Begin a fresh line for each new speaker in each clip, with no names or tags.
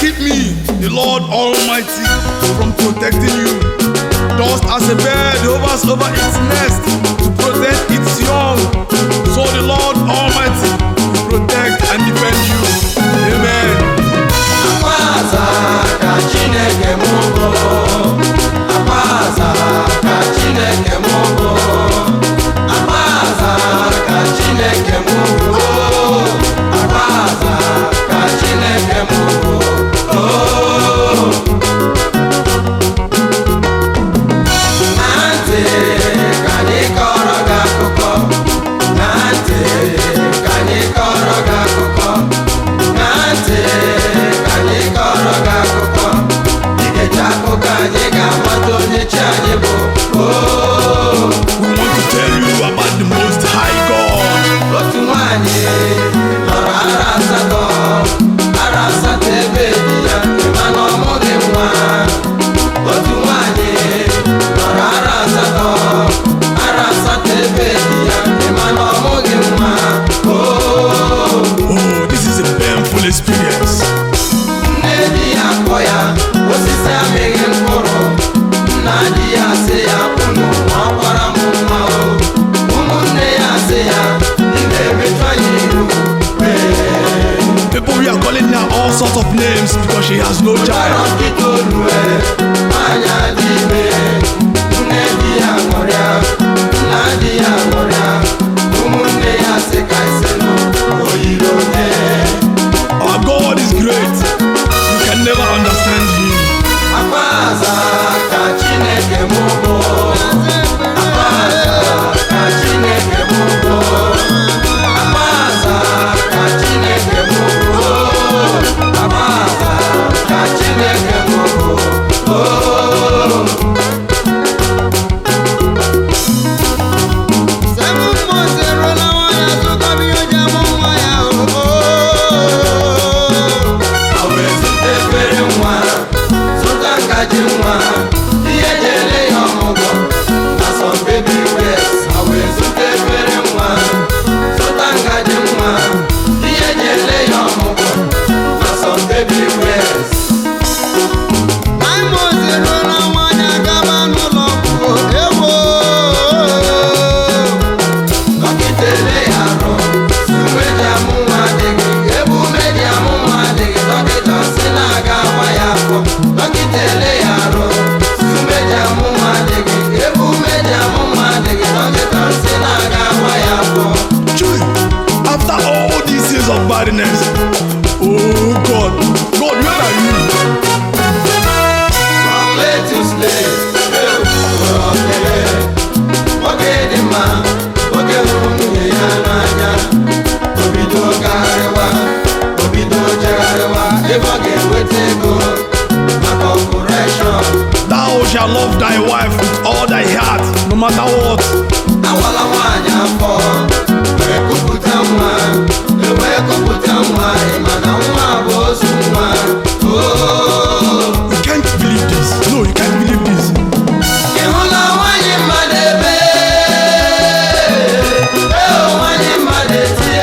keep me, the Lord Almighty, from protecting you. Just as a bird hovers over its nest to protect its young, so the Lord Almighty will protect and defend you. Amen.
Akwaza ka Chineke mụgo, akwaza ka Chineke mụgo, akwaza ka Chineke mụgo, akwaza ka Chineke mụgo. Nante ka anyị kọrọ gị akụkọ, nante ka anyị kọrọ gị akụkọ, nante ka anyị kọrọ gị akụkọ. Ikecha akụkọ anyị ga-amata onye chi anyị bụ.
We want to tell you about the Most High God.
Otu nwanyị nọrọ ara asatọ ebe di ya ịma na ọ mụghị nwa. Otu nwanyị nọrọ ara asatọ ebe di ya ịma na ọ mụghị nwa.
Oh, this is a painful experience.
Nne di ya kpọ ya osisi amịghị mkpụrụ. Nna di ya sị ya unu ọ kwara m nwa o. Ụmụnne ya sị ya ị na-emetụ anyị iru.
People, we are calling her all sorts of names because she has no child.
Nkịta olue anya dị ime. Nne di ya ṅụrịa, nna di ya ṅụrịa. Ụmụnne ya sị ka isi nụ oyiri onye.
Our God is great. You can never understand Him.
Akwaza ka Chineke mụgo, akwaza ka Chineke mụgo, akwaza ka Chineke mụgo, akwaza ka Chineke mụgo. Ọ bụ ezute efere nwa, zụta ngaji nwa, ihe jere ya ọmụgwọ na some baby wears. Ọ bụ ezute efere nwa, zụta ngaji nwa, ihe jere ya ọmụgwọ na some baby wears. Dọkịta ele ya arụ, umeji amụ nwa adịghị, ebe umeji amụ nwa adịghị, dọkịta sị na-aga awa ya afọ. Dọkịta ele ya arụ, umeji amụ nwa adịghị, ebe umeji amụ nwa adịghị, dọkịta sị na-aga awa ya afọ.
Chui, after all these years of badness, oh God, God, where are you?
From late to slave, nwoke dị mma, nwoke hụrụ nwunye ya n'anya. Obido gagharịwa, obido jegharịwa, ebe ọ ga-enweta ego maka operation.
Thou shalt love thy wife with all thy heart, no matter what.
Awala nwaanyị afọ, wee kupụta nwa, ewee kupụta nwa, ịma na nwa bụ ozu nwa.
You can't believe this. No, you can't believe this.
Ị hụla nwaanyị mmadụ ebe? Nwaanyị mmadụ etie.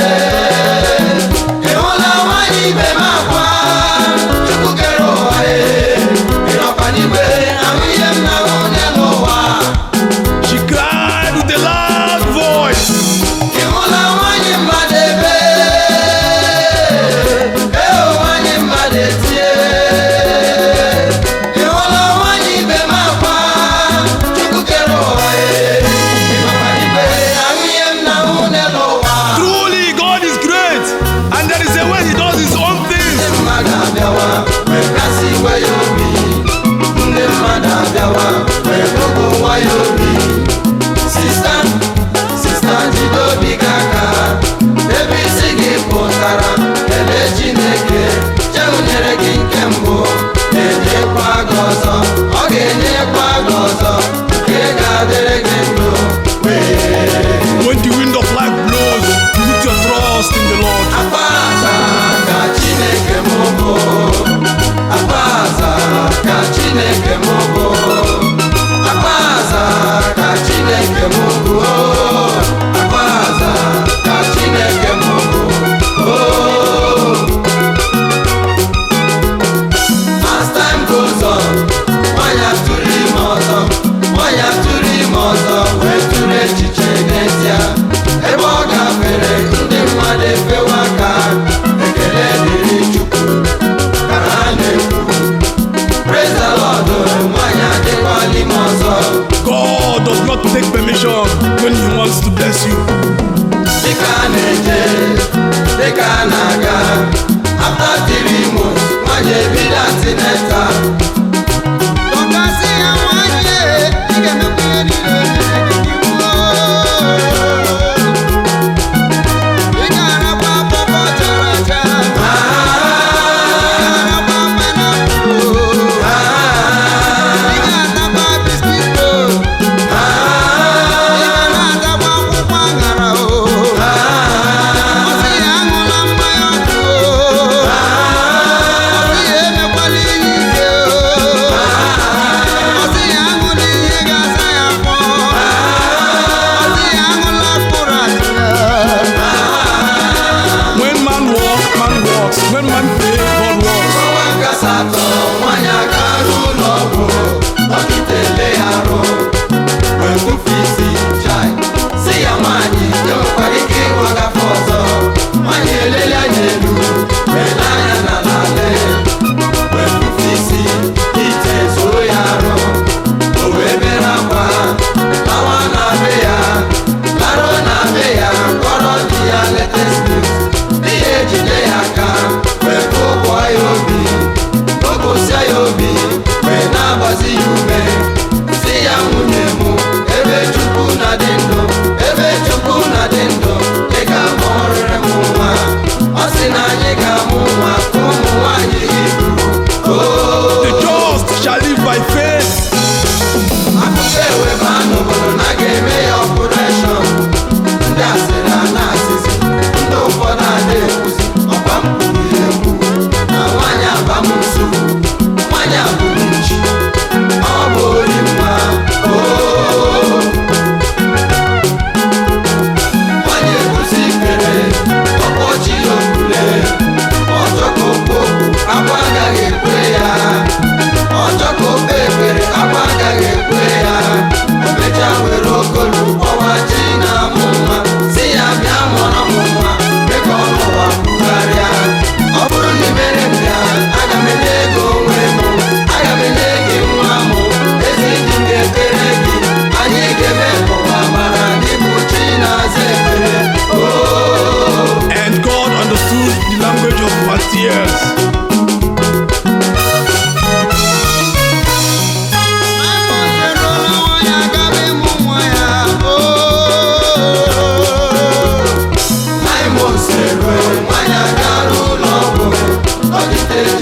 Ị hụla nwaanyị ibe m akwa? Chukwu kere ụwa ị nọkwa n'igwe, ahụ ihe m na-ahụ n'ụwa.
She cried with a loud voice.
Ị hụla nwaanyị mmadụ ebe? Nwaanyị mmadụ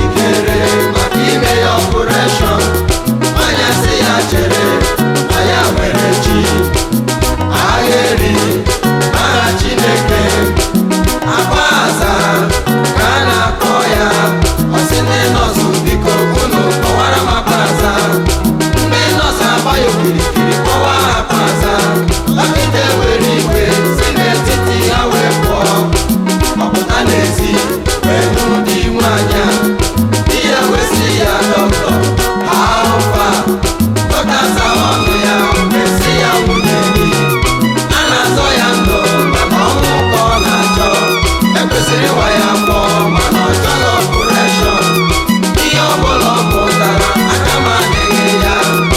njikere maka ime ya ọpụreshọn. Nwanyị asị ya chere na ya nwere chi. Agha eri aha Chineke. Akwa aza ka a na-akpọ ya. Ọ sị ndị nọọsụ biko unu kpọwara m akwa aza. Ndị nọọsụ agba ya okirikiri kpọwa akwa aza. Dọkịta were igwe si n'etiti ha wee pụọ. Ọpụta n'ezi wee hụ di nwanyị a. Di ya wee sị ya dọkịta how far. Dọkịta sawa ọnụ ya wee sị ya nwunye gị. A na-azọ ya ndụ maka ọnwụ ka ọ na-achọ. Ekwesịrị ịwa ya afọ mana ọ chọghị ọpụreshọn. Ihe ọbụla ọ pụtara aka m adịghị ya.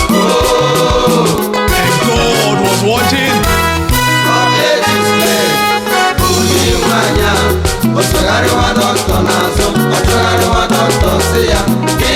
And God was watching.
O tụgharịwa dọkịta n'azụ, ọ tụgharịwa dọkịta sị ya